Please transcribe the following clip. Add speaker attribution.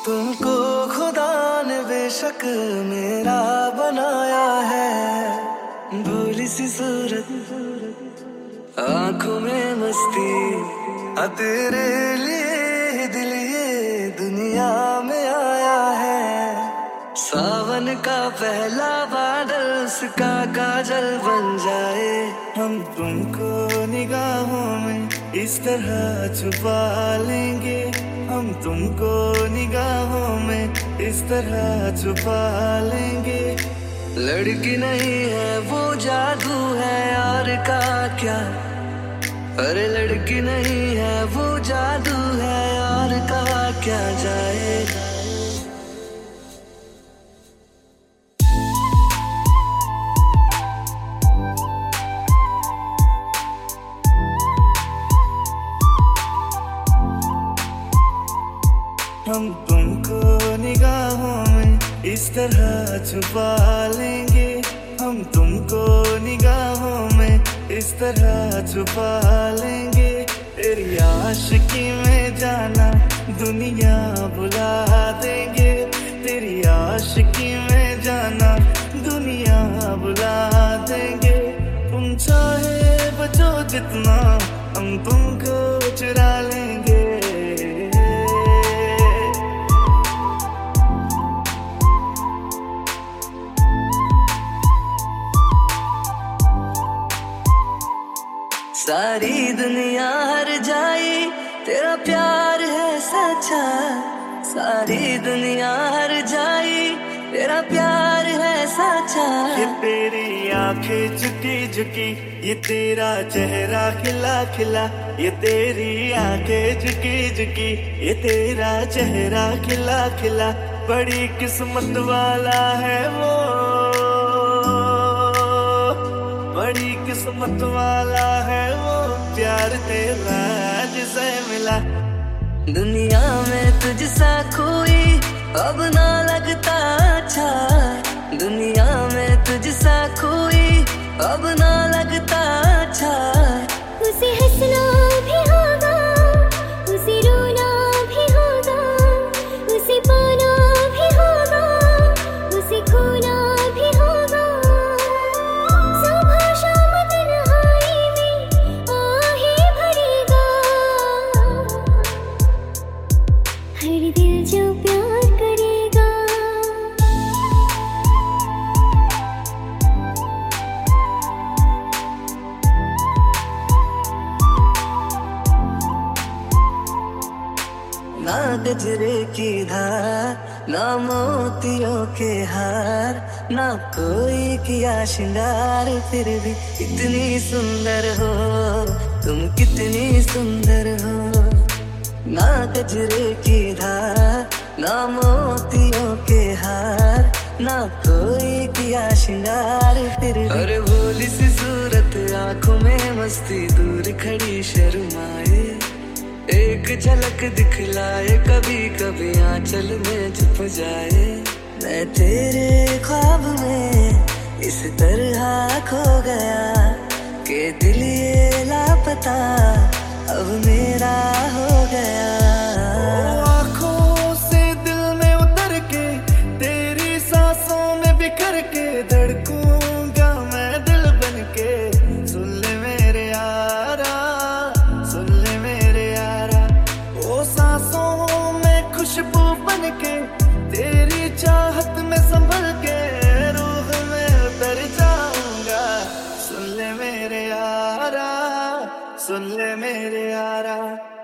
Speaker 1: तुमको खुदा ने बेशक मेरा बनाया है, भोली सी सूरत आंखों में मस्ती, तेरे लिए दिल ये दुनिया में आया है। सावन का पहला बादल उसका काजल बन जाए, हम तुमको निगाहों में इस तरह छुपा लेंगे, हम तुमको निगाहों में इस तरह छुपा लेंगे। लड़की नहीं है वो जादू है यार का क्या, अरे लड़की नहीं है वो जादू है यार का क्या जाए। हम तुमको निगाहों में इस तरह छुपा लेंगे, हम तुमको निगाहों में इस तरह छुपा लेंगे। तेरी आशिकी में जाना दुनिया बुला देंगे, तेरी आशिकी में जाना दुनिया बुला देंगे। तुम चाहे बचो जितना हम तुमको चुरा लेंगे। सारी दुनिया हर जाए तेरा प्यार है सच्चा, सारी दुनिया हर जाए तेरा प्यार है सच्चा। ये तेरी आंखें झुकी झुकी, ये तेरा चेहरा खिला खिला, ये तेरी आंखें झुकी झुकी, ये तेरा चेहरा खिला खिला। बड़ी किस्मत वाला है वो, बड़ी किस्मत वाला है वो, प्यार तेरा जिसे मिला। दुनिया में तुझसा कोई अब ना लगता अच्छा, दुनिया में तुझसा कोई अब ना लगता अच्छा।
Speaker 2: उसे हंसना भी होगा, उसे रोना भी होगा, उसे पाना भी होगा, उसे खोना भी होगा। सुबह शाम तन्हाई में आहें भरेगा, हर दिल जो प्यार करेगा।
Speaker 1: ना गजरे की धार, ना मोतियों के हार, ना कोई किया श्रृंगार, फिर भी इतनी सुंदर हो तुम, कितनी सुंदर हो। ना गजरे की धार, ना मोतियों के हार, ना कोई किया श्रृंगार, फिर भी अरे भोली सी सूरत आंखों में मस्ती, दूर खड़ी शर्माए, एक झलक दिखलाए, कभी कभी आंचल में छुप जाए। मैं तेरे ख्वाब में इस तरह खो गया कि दिल ये लापता अब मेरा हो गया। आँखों से दिल में उतर के, तेरी सांसों में बिखर के, धड़कूंगा मैं दिल बन के। सुन ले मेरे यारा, सुन ले मेरे यारा, ओ सांसों में खुशबू बन के, तेरी चाहत में संभल के, रूह में उतर जाऊंगा। सुन ले मेरे यारा, सुन ले मेरे यारा।